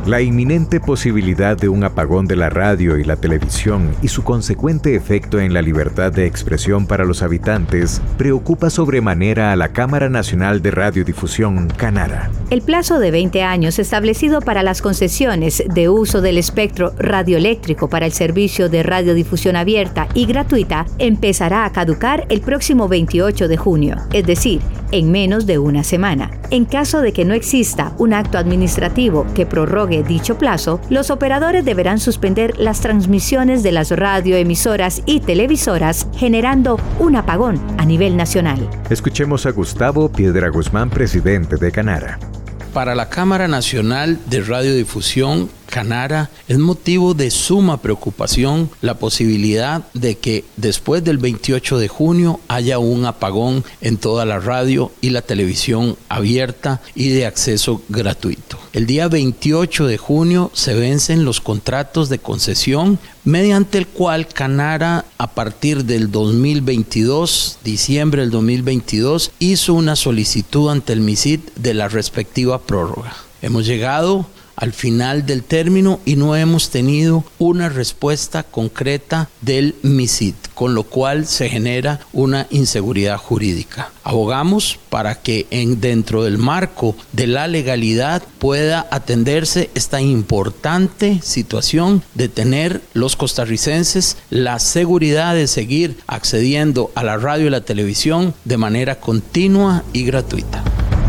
La inminente posibilidad de un apagón de la radio y la televisión y su consecuente efecto en la libertad de expresión para los habitantes preocupa sobremanera a la Cámara Nacional de Radiodifusión, Canara. El plazo de 20 años establecido para las concesiones de uso del espectro radioeléctrico para el servicio de radiodifusión abierta y gratuita empezará a caducar el próximo 28 de junio, es decir, en menos de una semana. En caso de que no exista un acto administrativo que prorrogue dicho plazo, los operadores deberán suspender las transmisiones de las radioemisoras y televisoras, generando un apagón a nivel nacional. Escuchemos a Gustavo Piedra Guzmán, presidente de Canara. Para la Cámara Nacional de Radiodifusión, Canara, es motivo de suma preocupación la posibilidad de que después del 28 de junio haya un apagón en toda la radio y la televisión abierta y de acceso gratuito. El día 28 de junio se vencen los contratos de concesión mediante el cual Canara, a partir del 2022, diciembre del 2022, hizo una solicitud ante el MISIT de la respectiva prórroga. Hemos llegado al final del término y no hemos tenido una respuesta concreta del MISIT, con lo cual se genera una inseguridad jurídica. Abogamos para que dentro del marco de la legalidad pueda atenderse esta importante situación de tener los costarricenses la seguridad de seguir accediendo a la radio y la televisión de manera continua y gratuita.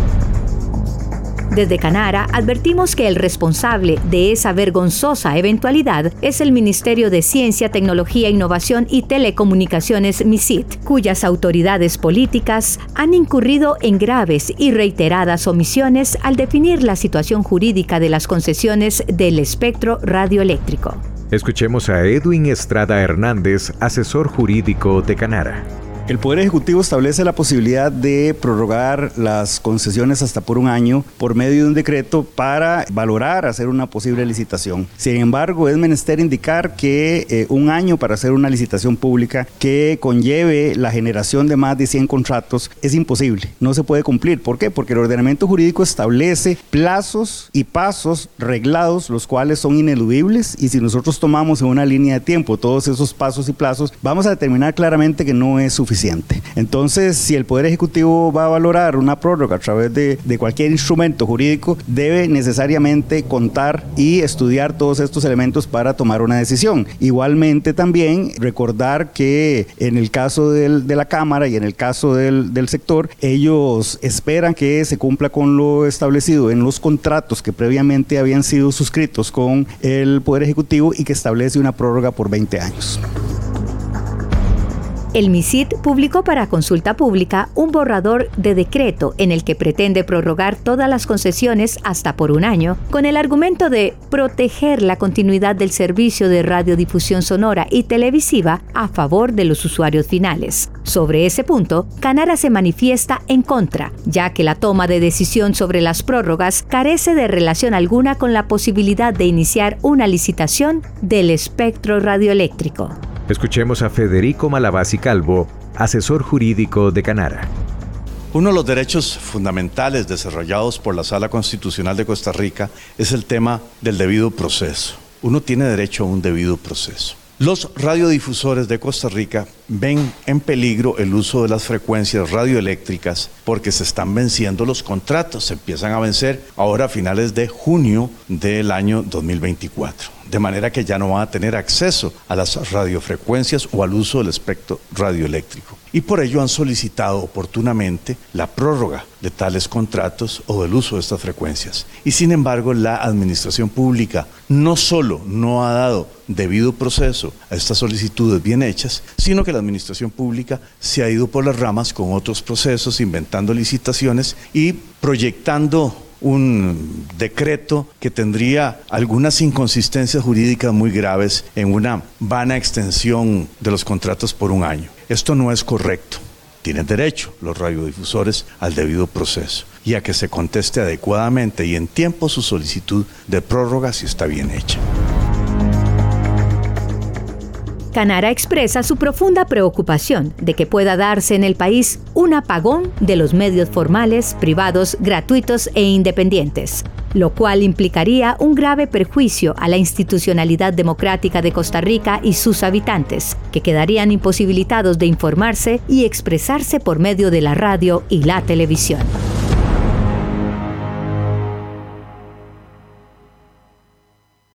Desde Canara advertimos que el responsable de esa vergonzosa eventualidad es el Ministerio de Ciencia, Tecnología, Innovación y Telecomunicaciones MISIT, cuyas autoridades políticas han incurrido en graves y reiteradas omisiones al definir la situación jurídica de las concesiones del espectro radioeléctrico. Escuchemos a Edwin Estrada Hernández, asesor jurídico de Canara. El Poder Ejecutivo establece la posibilidad de prorrogar las concesiones hasta por un año por medio de un decreto para valorar hacer una posible licitación. Sin embargo, es menester indicar que un año para hacer una licitación pública que conlleve la generación de más de 100 contratos es imposible, no se puede cumplir. ¿Por qué? Porque el ordenamiento jurídico establece plazos y pasos reglados, los cuales son ineludibles, y si nosotros tomamos en una línea de tiempo todos esos pasos y plazos, vamos a determinar claramente que no es suficiente. Entonces, si el Poder Ejecutivo va a valorar una prórroga a través de cualquier instrumento jurídico, debe necesariamente contar y estudiar todos estos elementos para tomar una decisión. Igualmente también recordar que en el caso de la Cámara y en el caso del sector, ellos esperan que se cumpla con lo establecido en los contratos que previamente habían sido suscritos con el Poder Ejecutivo y que establece una prórroga por 20 años. El MISIT publicó para consulta pública un borrador de decreto en el que pretende prorrogar todas las concesiones hasta por un año, con el argumento de proteger la continuidad del servicio de radiodifusión sonora y televisiva a favor de los usuarios finales. Sobre ese punto, Canara se manifiesta en contra, ya que la toma de decisión sobre las prórrogas carece de relación alguna con la posibilidad de iniciar una licitación del espectro radioeléctrico. Escuchemos a Federico Malavasi Calvo, asesor jurídico de Canara. Uno de los derechos fundamentales desarrollados por la Sala Constitucional de Costa Rica es el tema del debido proceso. Uno tiene derecho a un debido proceso. Los radiodifusores de Costa Rica ven en peligro el uso de las frecuencias radioeléctricas porque se están venciendo los contratos, se empiezan a vencer ahora a finales de junio del año 2024. De manera que ya no van a tener acceso a las radiofrecuencias o al uso del espectro radioeléctrico. Y por ello han solicitado oportunamente la prórroga de tales contratos o del uso de estas frecuencias. Y sin embargo, la administración pública no solo no ha dado debido proceso a estas solicitudes bien hechas, sino que la administración pública se ha ido por las ramas con otros procesos, inventando licitaciones y proyectando un decreto que tendría algunas inconsistencias jurídicas muy graves en una vana extensión de los contratos por un año. Esto no es correcto. Tienen derecho los radiodifusores al debido proceso y a que se conteste adecuadamente y en tiempo su solicitud de prórroga si está bien hecha. Canara expresa su profunda preocupación de que pueda darse en el país un apagón de los medios formales, privados, gratuitos e independientes. lo cual implicaría un grave perjuicio a la institucionalidad democrática de Costa Rica y sus habitantes, que quedarían imposibilitados de informarse y expresarse por medio de la radio y la televisión.